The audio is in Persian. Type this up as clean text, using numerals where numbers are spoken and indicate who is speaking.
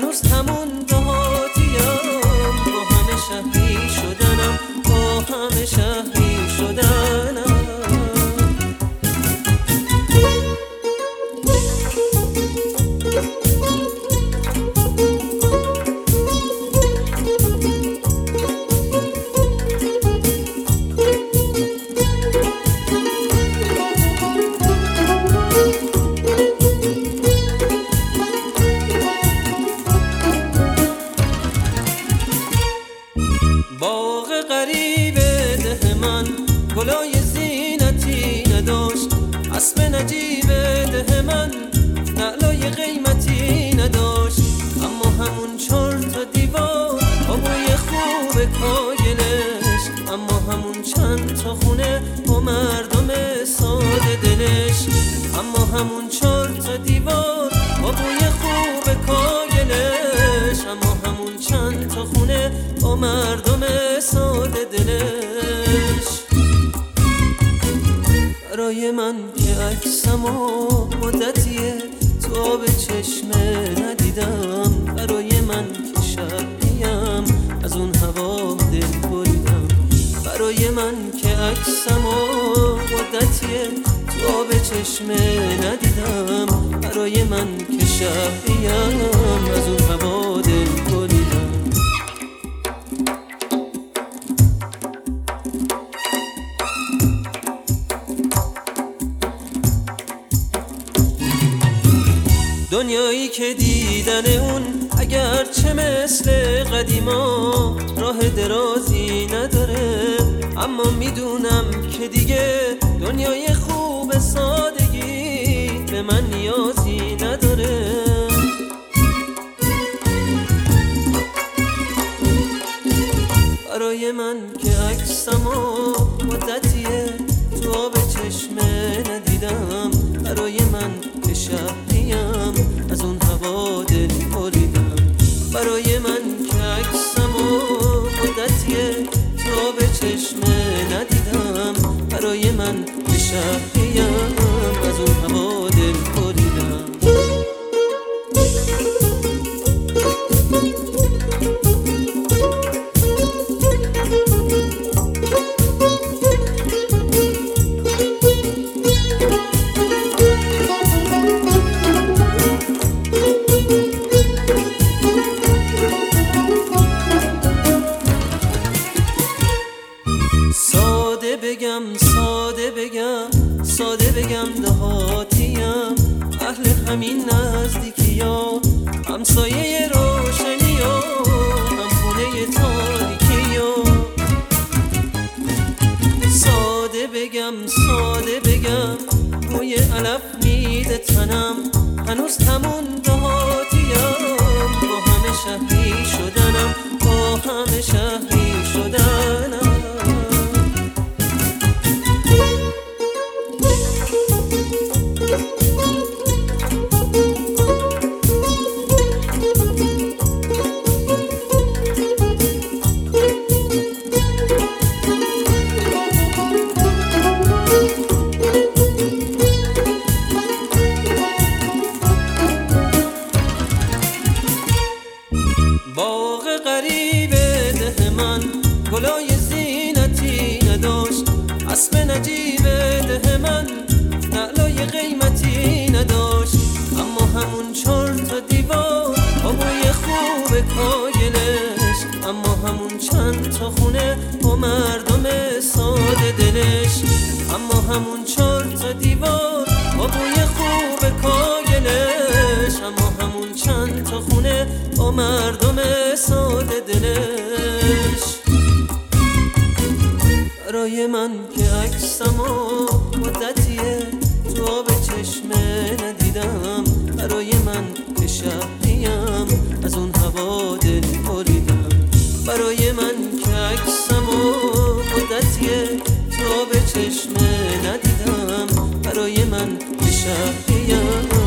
Speaker 1: هنوز همون دهاتیم، با همه شهری شدنم، با همه شهری شدنم. باغ غریب ده من گلای زینتی نداشت، اسب نجیب ده من نعلای قیمتی نداشت، اما همون 4 تا دیوار با بوی خوب کاگلش، اما همون چند تا خونه با مردم ساده دلش، اما همون 4 تا دیوار با بوی خوب کاگلش، اما همون چند تا خونه با مردم ساده دلش. برای من که عکسمو مدتیه تو آب چشمه ندیدم، برای من که شبیم از اون هوا دل بریدم، برای من که عکسمو مدتیه تو آب چشمه ندیدم، برای من که شبیم از اون هوا دل بریدم. دنیایی که دیدن اون اگر چه مثل قدیما راه درازی نداره، اما میدونم که دیگه دنیای خوب سادگی به من نیازی نداره. برای من که عکسمو مدتیه تو آب چشمه ندیدم، برای من که شهریم از اون هوا دل بریدم، برای من که عکسمو مدتیه تو آب چشمه ندیدم، برای من که شهریم از اون هوا دل بریدم. ساده بگم دهاتیم، اهل همین نزدیکی ها، همسایه روشنی ها، هم خونه تاریکی ها. ساده بگم بوی علف میده تنم، هنوز همون دهاتیم، با همه شهری شدنم، با همه شهری شدنم. باغ غریب ده من گلای زینتی نداشت، اسب نجیب ده من نعلای قیمتی نداشت، اما همون 4 تا دیوار با بوی خوب کاگلش، اما همون چند تا خونه با مردم ساده دلش، اما همون 4 تا دیوار با بوی خوب کاگلش، اما همون چند تا خونه با مردم ساده دلش. برای من که عکسمو مدتیه تو آب چشمه ندیدم، برای من که شهریم از اون هوا دل بریدم، برای من که عکسمو مدتیه تو آب چشمه ندیدم، برای من که شهریم